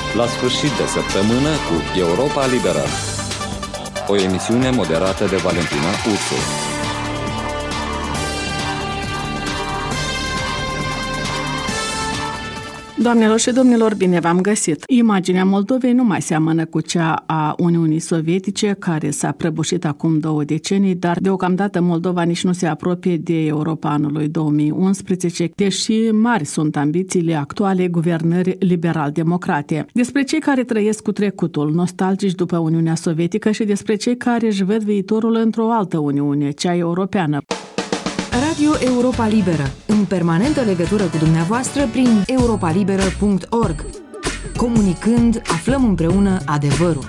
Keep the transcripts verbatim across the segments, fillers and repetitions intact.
La sfârșit de săptămână cu Europa Liberă. O emisiune moderată de Valentina Ursu. Doamnelor și domnilor, bine v-am găsit! Imaginea Moldovei nu mai seamănă cu cea a Uniunii Sovietice, care s-a prăbușit acum două decenii, dar deocamdată Moldova nici nu se apropie de Europa anului două mii unsprezece, deși mari sunt ambițiile actuale guvernări liberal-democrate. Despre cei care trăiesc cu trecutul, nostalgici după Uniunea Sovietică, și despre cei care își văd viitorul într-o altă Uniune, cea europeană. Radio Europa Liberă, în permanentă legătură cu dumneavoastră prin europa liberă punct org. Comunicând, aflăm împreună adevărul.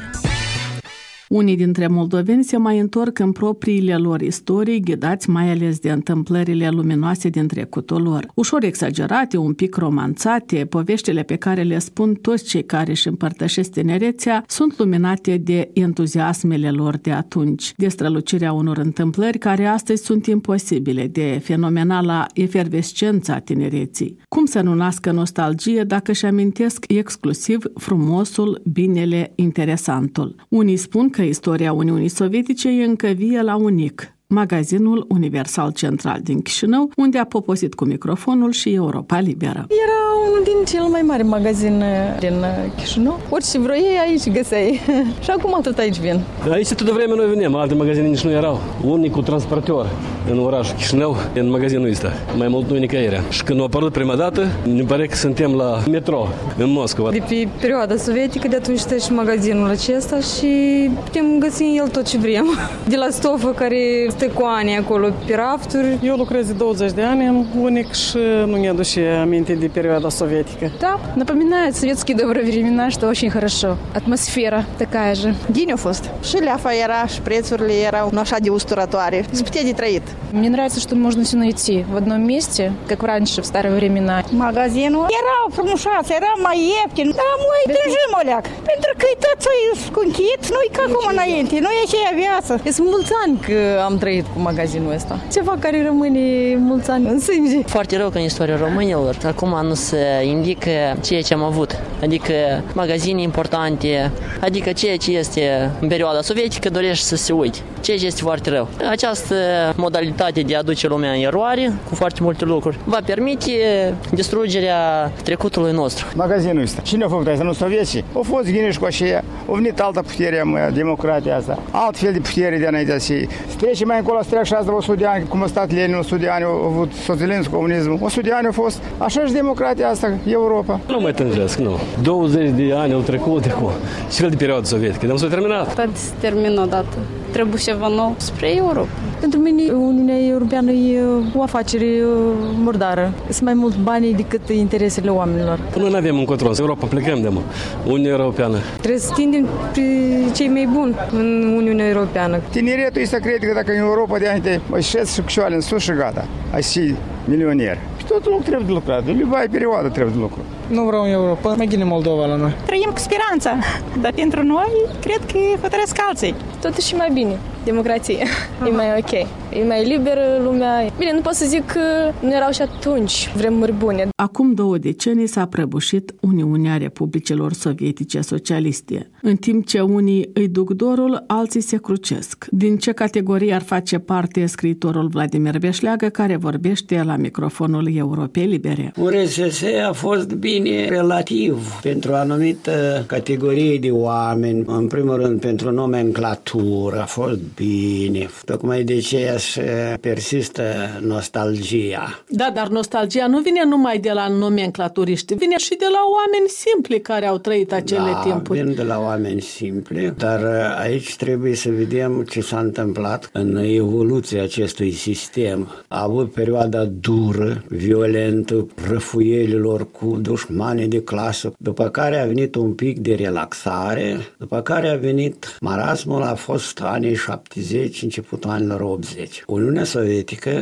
Unii dintre moldoveni se mai întorc în propriile lor istorii, ghidați mai ales de întâmplările luminoase din trecutul lor. Ușor exagerate, un pic romanțate, poveștile pe care le spun toți cei care își împărtășesc tinerețea sunt luminate de entuziasmele lor de atunci, de strălucirea unor întâmplări care astăzi sunt imposibile, de fenomenala efervescența tinereții. Cum să nu nască nostalgie dacă își amintesc exclusiv frumosul, binele, interesantul? Unii spun că istoria Uniunii Sovietice e încă vie la UNIC, magazinul Universal Central din Chișinău, unde a poposit cu microfonul și Europa Liberă. Era unul din cel mai mari magazin din Chișinău. Orice vroiei aici găseai. Și acum tot aici vin. Aici tot de vreme noi venim, alte magazine nici nu erau. Unicul transportor în orașul Chișinău, în magazinul ăsta. Mai mult nu nicăieri. Și când a apărut prima dată, ne pare că suntem la metro în Moscova. De pe perioada sovietică, de atunci stă și magazinul acesta și putem găsi în el tot ce vrem. De la stofă care stă cu ani acolo pe rafturi. Eu lucrez de douăzeci de ani în UNIC și nu ne aduce aminte de периода советика. Да, напоминает советские добрые времена, что очень хорошо. Атмосфера такая же. Bine a fost. Și leafa era, și prețurile erau nu așa de usturătoare. Se putea de trăit. Мне нравится, что можно все найти в одном месте, как раньше, в старые времена. Magazinul erau frumușați, era mai ieftin, dar mai tânjim o leac. Pentru că e tot scumpit, nu-i ca acum înainte, nu e aceea viață. Sunt mulți ani că am trăit cu magazinul ăsta. Ceva care rămâne mulți ani în sânge. Foarte rău că în istoria românilor acum nu se indică ceea ce am avut. Adică magazine importante, adică ceea ce este în perioada sovietică dorește să se uite. Ceea ce este foarte rău. Această modalitate de a aduce lumea în eroare cu foarte multe lucruri va permite distrugerea trecutului nostru. Magazinul ăsta. Cine a făcut asta? Nu soviecii? Au fost ghinești cu aceea. Au venit altă putere, democrația asta. Alt fel de putere de înainte să trece mai încolo, să treacă și asta o sută de ani, cum a stat Lenin, o sută de ani, au avut socialism, comunismul. o sută de ani a fost. Așa și democrația asta, Europa. Nu mai tânjesc, nu. douăzeci de ani au trecut de acum. Ce fel de perioadă sovietică? Dar nu s-a terminat. Tot se termină odată. Trebuie ceva nou spre Europa. Pentru mine, Uniunea Europeană e o afacere murdară. Sunt mai mult banii decât interesele oamenilor. Noi nu avem încotro. Europa plecăm de mă. Uniunea Europeană. Trebuie să tindem pe cei mai buni în Uniunea Europeană. Tineretul ăsta crede că dacă în Europa de ani te șezi și picioare în sus și gata, ai fi milionier. Și tot loc trebuie de lucrat. De любая perioadă trebuie de lucru. Nu vreau în Europa, mai gine Moldova la noi. Trăim cu speranța, dar pentru noi cred că hotărăsc alții. Totuși mai bine, democrație. E mai ok. E mai liberă lumea. Bine, nu pot să zic că nu erau și atunci vremuri bune. Acum două decenii s-a prăbușit Uniunea Republicilor Sovietice Socialiste. În timp ce unii îi duc dorul, alții se crucesc. Din ce categorie ar face parte scriitorul Vladimir Veșleagă, care vorbește la microfonul Europei Libere? U R S S a fost bine relativ pentru o anumită categorie de oameni. În primul rând, pentru nomenclatură a fost bine. Tocmai de aceea se persistă nostalgia. Da, dar nostalgia nu vine numai de la nomenclaturiști, vine și de la oameni simpli care au trăit acele da, timpuri. vin de la oameni simpli, dar aici trebuie să vedem ce s-a întâmplat în evoluția acestui sistem. A avut perioada dură, violentă, răfuielilor cu dușmani de clasă, după care a venit un pic de relaxare, după care a venit marasmul, a fost anii șaptezeci, începutul anilor optzeci. Uniunea Sovietică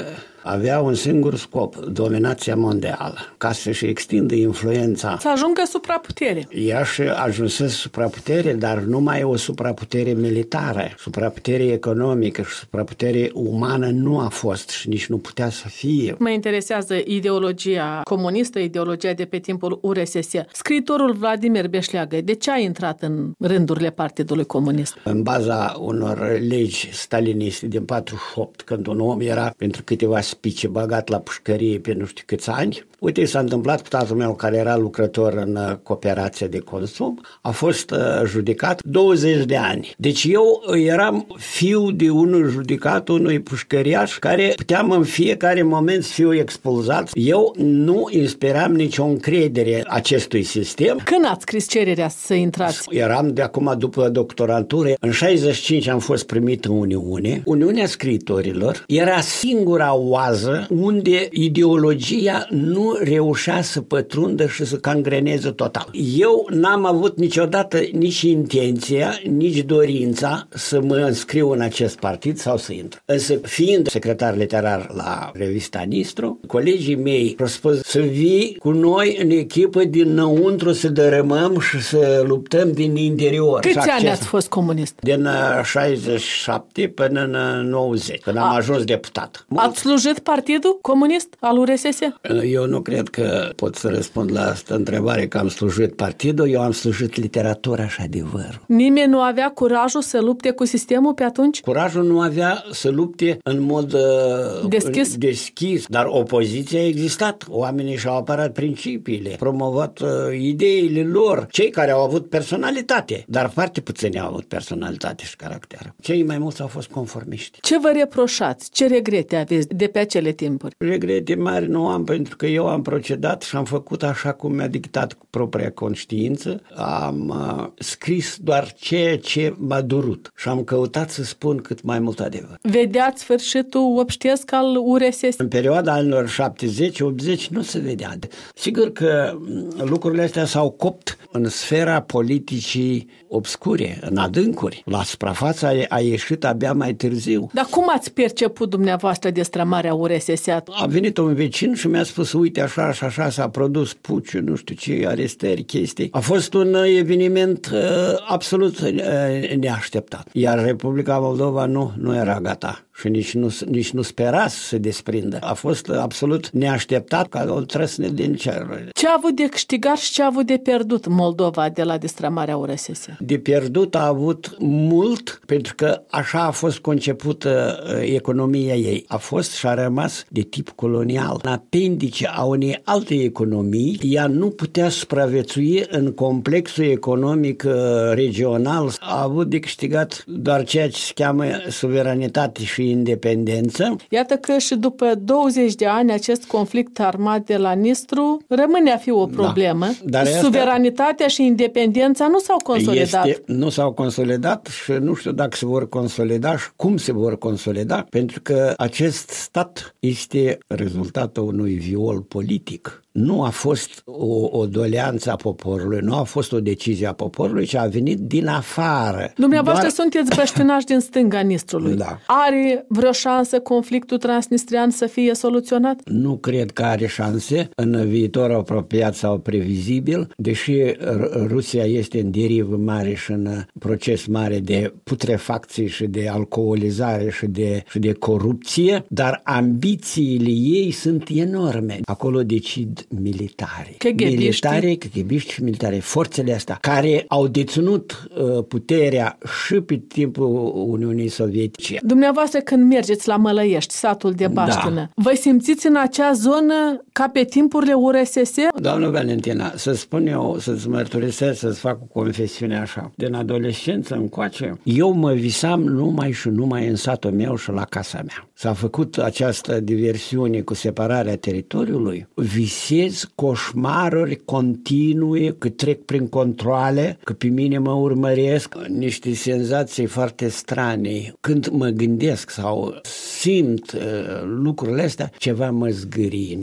avea un singur scop, dominația mondială, ca să-și extindă influența. Să ajungă supraputere. Ea și ajunsese supraputere, dar numai o supraputere militară, supraputere economică și supraputere umană nu a fost și nici nu putea să fie. Mă interesează ideologia comunistă, ideologia de pe timpul U R S S. Scriitorul Vladimir Beșleagă, de ce a intrat în rândurile Partidului Comunist? În baza unor legi staliniste din patruzeci și opt, când un om era pentru câteva spice băgat la pușcărie pe nu știu câți ani, uite, s-a întâmplat cu tatăl meu, care era lucrător în cooperația de consum, a fost judecat douăzeci de ani. Deci eu eram fiu de unul judecat, unui pușcăriaș, care puteam în fiecare moment să fiu expulzat. Eu nu inspiram nicio încredere acestui sistem. Când ați scris cererea să intrați? Eram de acum după doctorantură. În șaizeci și cinci am fost primit în Uniune. Uniunea Scriitorilor era singura oază unde ideologia nu reușea să pătrundă și să cangreneze total. Eu n-am avut niciodată nici intenția, nici dorința să mă înscriu în acest partid sau să intru. Însă, fiind secretar literar la revista Nistru, colegii mei au spus să vii cu noi în echipă dinăuntru, să dărâmăm și să luptăm din interior. Câți ani ați fost comunist? Din șaizeci și șapte până în nouăzeci, când am A. ajuns deputat. Ați slujit Partidul Comunist al U R S S? Eu nu cred că pot să răspund la asta întrebare, că am slujit partidul, eu am slujit literatura și adevărul. Nimeni nu avea curajul să lupte cu sistemul pe atunci? Curajul nu avea să lupte în mod uh, deschis? deschis, dar opoziția a existat. Oamenii și-au apărat principiile, promovat uh, ideile lor, cei care au avut personalitate, dar foarte puțini au avut personalitate și caracter. Cei mai mulți au fost conformiști. Ce vă reproșați? Ce regrete aveți de pe acele timpuri? Regrete mari nu am, pentru că eu am procedat și am făcut așa cum mi-a dictat cu propria conștiință. Am uh, scris doar ceea ce m-a durut și am căutat să spun cât mai mult adevăr. Vedeați sfârșitul obștesc al U R S S? În perioada anilor șaptezeci optzeci nu se vedea. Sigur că lucrurile astea s-au copt în sfera politicii obscure, în adâncuri. La suprafață a ieșit abia mai târziu. Dar cum ați perceput dumneavoastră destrămarea U R S S? A venit un vecin și mi-a spus, uite, așa și așa s-a produs puciu, nu știu ce, arestări, chestii. A fost un eveniment uh, absolut uh, neașteptat. Iar Republica Moldova nu, nu era gata și nici nu, nici nu spera să se desprindă. A fost absolut neașteptat, ca o trăsne din cer. Ce a avut de câștigat și ce a avut de pierdut Moldova de la destrămarea U R S S? De pierdut a avut mult, pentru că așa a fost concepută economia ei. A fost și a rămas de tip colonial. În apendice a unei alte economii, ea nu putea supraviețui în complexul economic regional. A avut de câștigat doar ceea ce se cheamă suveranitate și independență. Iată că și după douăzeci de ani acest conflict armat de la Nistru rămâne a fi o problemă. Da, suveranitatea și independența nu s-au consolidat. Este, nu s-au consolidat și nu știu dacă se vor consolida și cum se vor consolida, pentru că acest stat este rezultatul unui viol politic. Nu a fost o, o doleanță a poporului, nu a fost o decizie a poporului, ci a venit din afară. Dumneavoastră Doar... sunteți băștinași din stânga Nistrului. Da. Are vreo șansă conflictul transnistrian să fie soluționat? Nu cred că are șanse în viitor apropiat sau previzibil, deși Rusia este în derivă mare și în proces mare de putrefacție și de alcoolizare și de, și de corupție, dar ambițiile ei sunt enorme. Acolo decid militari. Militari, kgbiști și militari. Forțele astea care au deținut uh, puterea și pe timpul Uniunii Sovietice. Dumneavoastră când mergeți la Mălăiești, satul de Baștină, da. Vă simțiți în acea zonă ca pe timpurile U R S S? Doamnă Valentina, să spun eu, să-ți mărturisesc, să-ți fac o confesiune așa. Din adolescență încoace, eu mă visam numai și numai în satul meu și la casa mea. S-a făcut această diversiune cu separarea teritoriului. Visez coșmaruri continue, că trec prin controale, că pe mine mă urmăresc, niște senzații foarte strane. Când mă gândesc sau simt uh, lucrurile astea, ceva mă zgârie în inimă.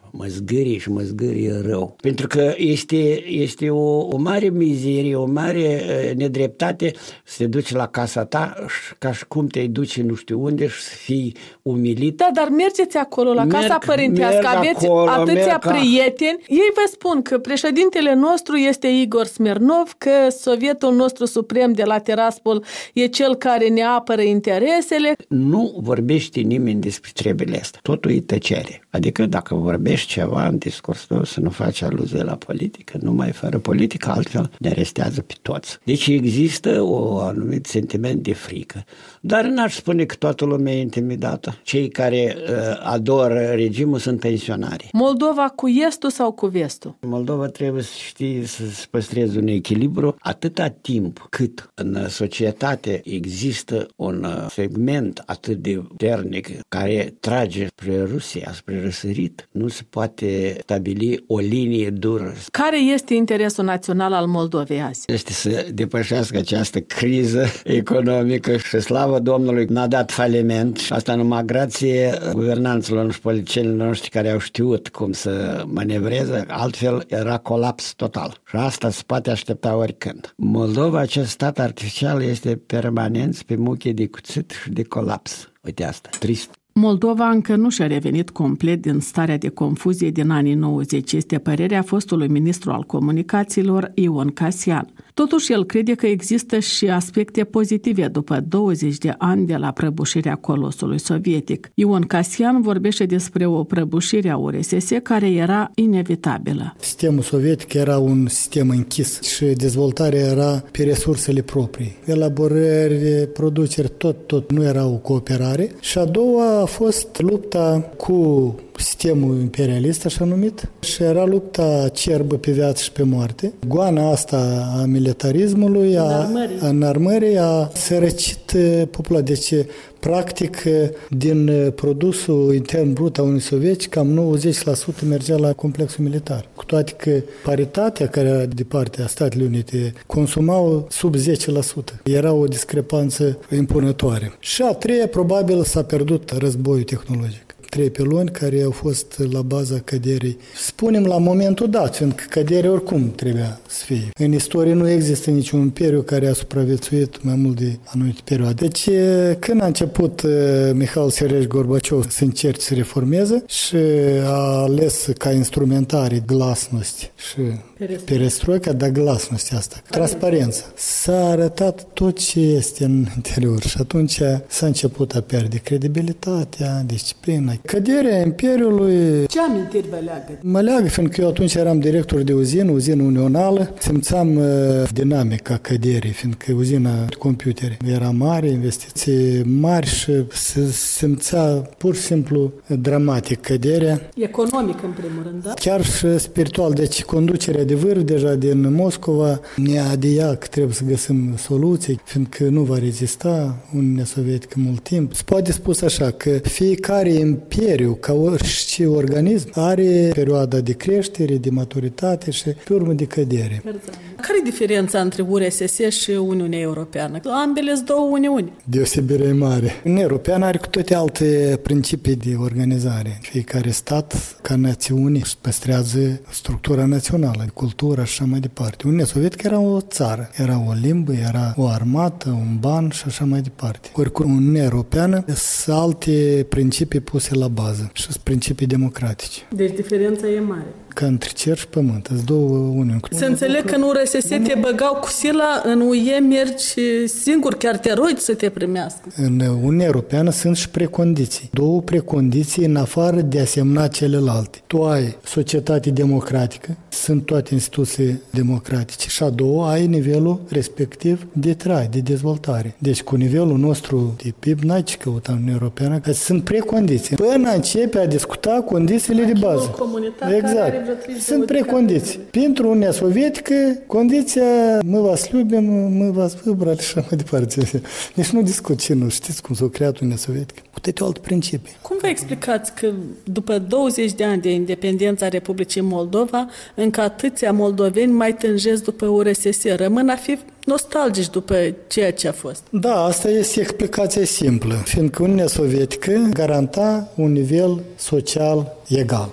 mă zgârie și mă zgârie rău. Pentru că este, este o, o mare mizerie, o mare nedreptate să te duci la casa ta ca și cum te duci nu știu unde și să fii umilit. Da, dar mergeți acolo la casa merg, părintească, merg aveți acolo, atâția prieteni. Ei vă spun că președintele nostru este Igor Smirnov, că sovietul nostru suprem de la Tiraspol e cel care ne apără interesele. Nu vorbește nimeni despre treburile astea. Totul e tăcere. Adică dacă vorbești ceva în discursul tău, să nu faci aluzie la politică, numai fără politică, altfel ne arestează pe toți. Deci există o anumit sentiment de frică. Dar n-aș spune că toată lumea e intimidată. Cei care uh, adoră regimul sunt pensionari. Moldova cu estul sau cu vestul? Moldova trebuie să știe să păstreze un echilibru atâta timp cât în societate există un segment atât de puternic care trage spre Rusia, spre răsărit, nu se poate stabili o linie dură. Care este interesul național al Moldovei azi? Este să depășească această criză economică și slavă Domnului n-a dat faliment. Asta numai grație guvernanților și politicienilor noștri care au știut cum să manevreze, altfel era colaps total. Și asta se poate aștepta oricând. Moldova, acest stat artificial, este permanent pe muche de cuțit și de colaps. Uite asta, trist. Moldova încă nu și-a revenit complet din starea de confuzie din anii nouăzeci, este părerea fostului ministru al comunicațiilor Ion Casian. Totuși, el crede că există și aspecte pozitive după douăzeci de ani de la prăbușirea colosului sovietic. Ion Casian vorbește despre o prăbușire a U R S S care era inevitabilă. Sistemul sovietic era un sistem închis și dezvoltarea era pe resursele proprii. Elaborări, produceri, tot, tot nu era o cooperare. Și a doua a fost lupta cu sistemul imperialist, așa numit, și era lupta acerbă pe viață și pe moarte. Goana asta a militarismului, a înarmării, a sărăcit populația. Deci, practic, din produsul intern brut a Uniunii Sovietice, cam nouăzeci la sută mergea la complexul militar. Cu toate că paritatea care era de partea Statelor Unite consumau sub zece la sută. Era o discrepanță impunătoare. Și a treia, probabil, s-a pierdut războiul tehnologic. Trei piloni care au fost la baza căderii. Spunem la momentul dat, fiindcă căderea oricum trebuia să fie. În istorie nu există niciun imperiu care a supraviețuit mai mult de anumite perioade. Deci, când a început Mihail Sergeevich Gorbaciov să încerce să reformeze și a ales ca instrumentare glasnost și perestroica, dar glasnost asta, transparență. S-a arătat tot ce este în interior și atunci s-a început a pierde credibilitatea, disciplina. Căderea Imperiului... Ce amintiri vă leagă? Mă leagă, fiindcă eu atunci eram director de uzină, uzină unională, simțeam uh, dinamica căderii, fiindcă uzina de computere era mare, investiții mari și se simțea pur și simplu dramatic căderea. Economic, în primul rând, da? Chiar și spiritual. Deci conducerea de vârf deja din Moscova ne adia că trebuie să găsim soluții, fiindcă nu va rezista Uniunea Sovietică mult timp. Se poate spus așa, că fiecare imperiu, ca orice organism, are perioada de creștere, de maturitate și pe urmă de cădere. Care e diferența între U R S S și Uniunea Europeană? Ambele sunt două uniuni. Deosebire mare. Uniunea Europeană are cu toate alte principii de organizare. Fiecare stat, ca națiune, își păstrează structura națională, cultura și așa mai departe. Uniunea Sovietică era o țară, era o limbă, era o armată, un ban și așa mai departe. Oricum, Uniunea Europeană sunt alte principii puse la bază și sunt principii democratice. Deci diferența e mare. Ca între cer și pământ, sunt două uniuni. Să înțeleg că în U R S S te băgau cu sila, în U E mergi singur, chiar te rogi să te primească. În Uniunea Europeană sunt și precondiții. Două precondiții în afară de a semna celelalte. Tu ai societate democratică, sunt toate instituții democratice și a doua ai nivelul respectiv de trai, de dezvoltare. Deci cu nivelul nostru de P I B n-ai ce căuta în Uniunea Europeană, că sunt precondiții. Până începe a discuta condițiile de bază. Exact. Sunt precondiții. Pentru Uniunea Sovietică, condiția mă vas любим, mă vas vâbrali și așa mai departe. Deci nu discut ce nu știți cum s-a creat Uniunea Sovietică. Cu toate alte principii. Cum vă explicați că după douăzeci de ani de independența Republicii Moldova, încă atâția moldoveni mai tânjesc după U R S S, rămân a fi nostalgici după ceea ce a fost? Da, asta este explicația simplă, fiindcă Uniunea Sovietică garanta un nivel social egal.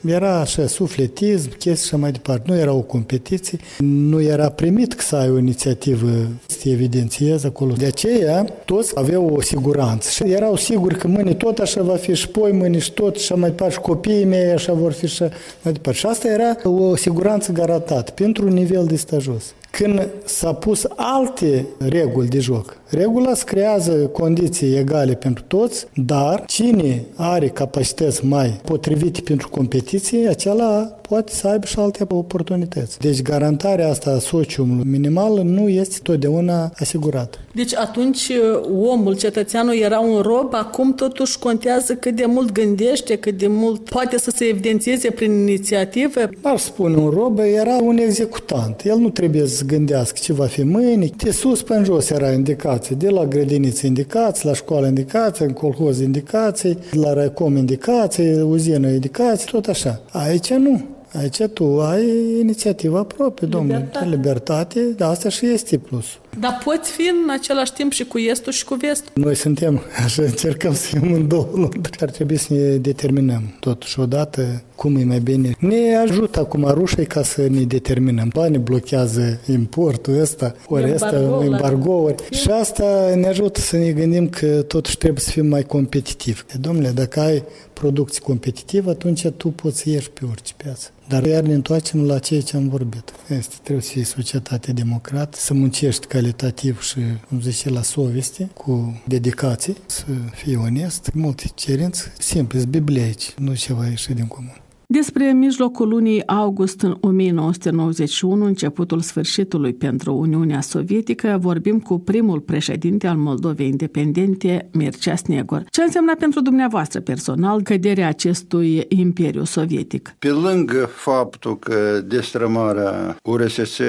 Era așa sufletism, chestii și mai departe. Nu era o competiție, nu era primit că să ai o inițiativă să te evidențiezi acolo. De aceea, toți aveau o siguranță și erau siguri că mâine tot așa va fi și poi mâine și tot și mai departe și copiii mei așa vor fi și mai departe. Și asta era o siguranță garantată pentru un nivel de stajos. Când s-a pus alte reguli de joc, regula se creează condiții egale pentru toți, dar cine are capacități mai potrivite pentru competiție, acela poate să aibă și alte oportunități. Deci garantarea asta a sociumului minimal nu este totdeauna asigurată. Deci atunci omul, cetățeanul era un rob, acum totuși contează cât de mult gândește, cât de mult poate să se evidențieze prin inițiativă. Ar spune un rob, era un executant. El nu trebuie să gândească ce va fi mâine. De sus până jos era indicație. De la grădiniță indicații, la școală indicații, în colhoz indicații, la raicom indicații, uzină indicații, tot așa. Aici nu. Aici tu ai inițiativa proprie, domnule. Libertate. Libertate, dar asta și este plusul. Dar poți fi în același timp și cu estul și cu vestul? Noi suntem, așa încercăm să fim în două luni. Ar trebui să ne determinăm totuși odată cum e mai bine. Ne ajută acum rușii ca să ne determinăm. Banii blochează importul ăsta, ori ăsta, embargouri. Și asta ne ajută să ne gândim că totuși trebuie să fim mai competitivi. Domnule, dacă ai producție competitivă, atunci tu poți să ieși pe orice piață. Dar iar ne întoarcem la ceea ce am vorbit. Este, trebuie să fii societate democrată, să muncești calitativ și, cum zice, la soveste, cu dedicație, să fii onest, multe cerințe simple, bibliaici, nu ceva ieșit din comun. Despre mijlocul lunii august în o mie nouă sute nouăzeci și unu, începutul sfârșitului pentru Uniunea Sovietică, vorbim cu primul președinte al Moldovei Independente, Mircea Snegor. Ce însemna pentru dumneavoastră personal căderea acestui imperiu sovietic? Pe lângă faptul că destrămarea U R S S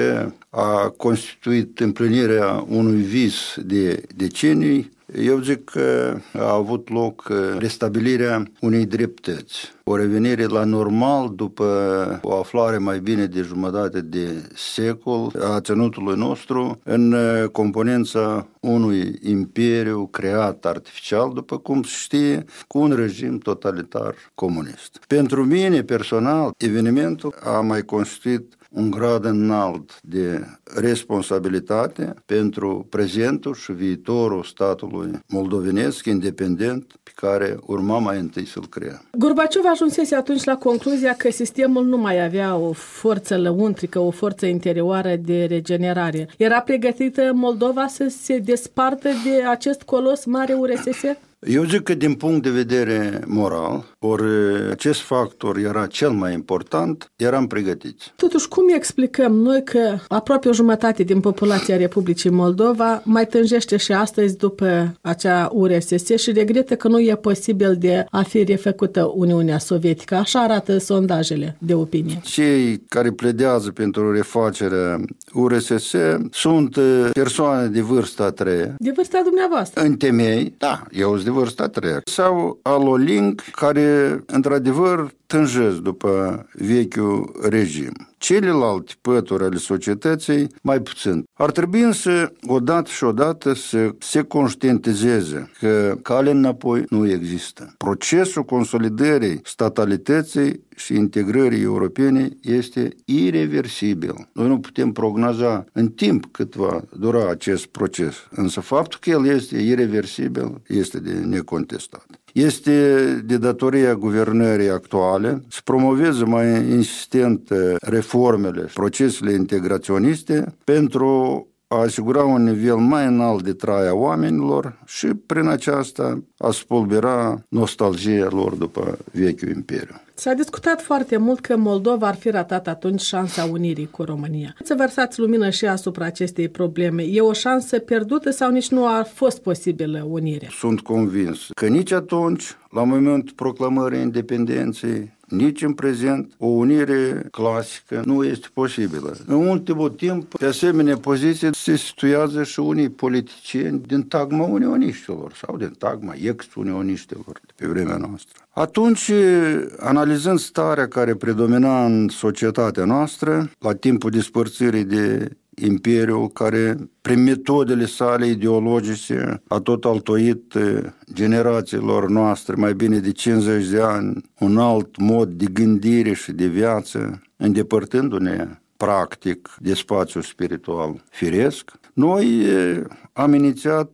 a constituit împlinirea unui vis de decenii, eu zic că a avut loc restabilirea unei dreptăți, o revenire la normal după o aflare mai bine de jumătate de secol a ținutului nostru în componența unui imperiu creat artificial, după cum se știe, cu un regim totalitar comunist. Pentru mine, personal, evenimentul a mai constituit un grad înalt de responsabilitate pentru prezentul și viitorul statului moldovenesc independent pe care urma mai întâi să-l crea. Gorbaciov ajunsese atunci la concluzia că sistemul nu mai avea o forță lăuntrică, o forță interioară de regenerare. Era pregătită Moldova să se despartă de acest colos mare U R S S? Eu zic că din punct de vedere moral, ori acest factor era cel mai important, eram pregătiți. Totuși, cum explicăm noi că aproape o jumătate din populația Republicii Moldova mai tânjește și astăzi după acea U R S S și regretă că nu e posibil de a fi refăcută Uniunea Sovietică? Așa arată sondajele de opinie. Cei care pledează pentru refacerea U R S S sunt persoane de vârsta a treia. De vârsta dumneavoastră? În temei, da, eu sunt de vârsta a treia. Sau aloling care, într-adevăr, tânjesc după vechiul regim. Celelalte pături ale societății, mai puțin. Ar trebui însă, odată și odată, să se conștientizeze că calea înapoi nu există. Procesul consolidării statalității și integrării europene este ireversibil. Noi nu putem prognoza în timp cât va dura acest proces, însă faptul că el este ireversibil este de necontestat. Este de datoria guvernării actuale să promoveze mai insistent reformele, procesele integraționiste pentru a asigura un nivel mai înalt de trai a oamenilor și prin aceasta a spulbera nostalgia lor după vechiul imperiu. S-a discutat foarte mult că Moldova ar fi ratat atunci șansa unirii cu România. Să vărsați lumină și asupra acestei probleme. E o șansă pierdută sau nici nu a fost posibilă unirea? Sunt convins că nici atunci, la momentul proclamării independenței, nici în prezent, o unire clasică nu este posibilă. În ultimul timp, pe asemenea poziție se situează și unii politicieni din tagma unioniștilor sau din tagma ex-unioniștilor de pe vremea noastră. Atunci, analizând starea care predomina în societatea noastră, la timpul despărțirii de imperiul care, prin metodele sale ideologice, a tot altoit generațiilor noastre mai bine de cincizeci de ani un alt mod de gândire și de viață, îndepărtându-ne practic de spațiul spiritual firesc. Noi am inițiat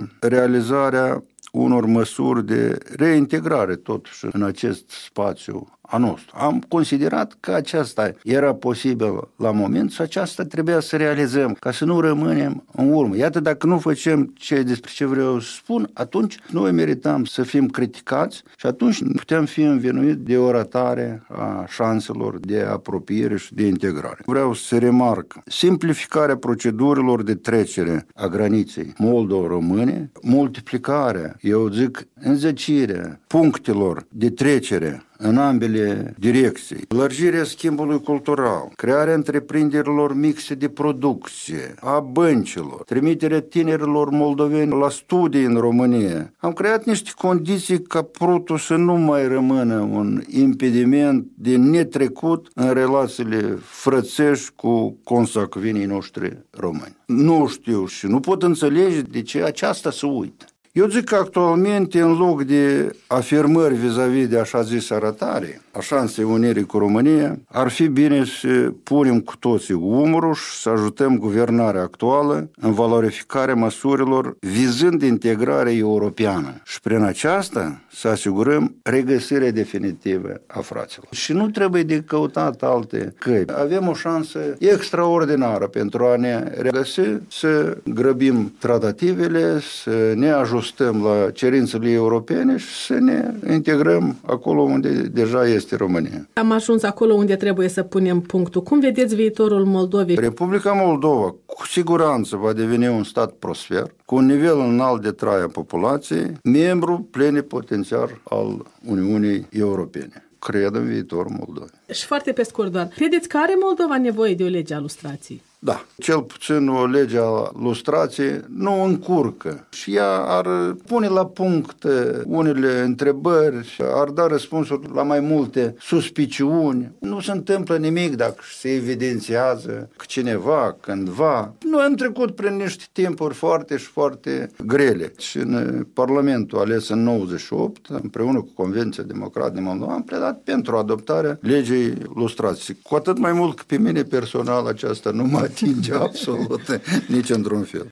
realizarea unor măsuri de reintegrare totuși în acest spațiu a nostru. Am considerat că aceasta era posibil la moment și aceasta trebuia să realizăm, ca să nu rămânem în urmă. Iată, dacă nu facem ce despre ce vreau să spun, atunci noi meritam să fim criticați și atunci putem fi învinuiți de o ratare a șanselor de apropiere și de integrare. Vreau să remarc simplificarea procedurilor de trecere a graniței Moldova-România, multiplicarea, eu zic, înzecirea punctelor de trecere în ambele direcții, lărgirea schimbului cultural, crearea întreprinderilor mixte de producție, a băncilor, trimiterea tinerilor moldoveni la studii în România. Am creat niște condiții ca prutul să nu mai rămână un impediment de netrecut în relațiile frățești cu consacvinii noștri români. Nu știu și nu pot înțelege de ce aceasta se uită. Eu zic că actualmente, în loc de afirmări vis-a-vis de așa zis arătare a șansei unirii cu România, ar fi bine să punem cu toții umărul și să ajutăm guvernarea actuală în valorificarea măsurilor vizând integrarea europeană și prin aceasta să asigurăm regăsirea definitivă a fraților. Și nu trebuie de căutat alte căi. Avem o șansă extraordinară pentru a ne regăsi, să grăbim tratativele, să ne ajustăm stăm la cerințele europene și să ne integrăm acolo unde deja este România. Am ajuns acolo unde trebuie să punem punctul. Cum vedeți viitorul Moldovei? Republica Moldova cu siguranță va deveni un stat prosper, cu un nivel înalt de trai a populației, membru plenipotențiar al Uniunii Europene. Cred în viitorul Moldovei. Și foarte pe scurt doar, credeți că are Moldova nevoie de o lege a lustrației? Da, cel puțin o lege a lustrației nu încurcă și ea ar pune la punct unele întrebări, ar da răspunsuri la mai multe suspiciuni. Nu se întâmplă nimic dacă se evidențiază că cineva, cândva. Noi am trecut prin niște timpuri foarte și foarte grele și în Parlamentul ales în nouăzeci și opt, împreună cu Convenția Democrată din Moldova, am pledat pentru adoptarea legii lustrației. Cu atât mai mult că pe mine personal aceasta nu mă atinge absolut nici într-un fel.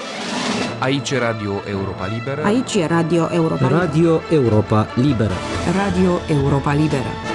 Aici e Radio Europa Liberă. Aici e Radio Europa Liberă. Radio Europa Liberă. Radio Europa Liberă.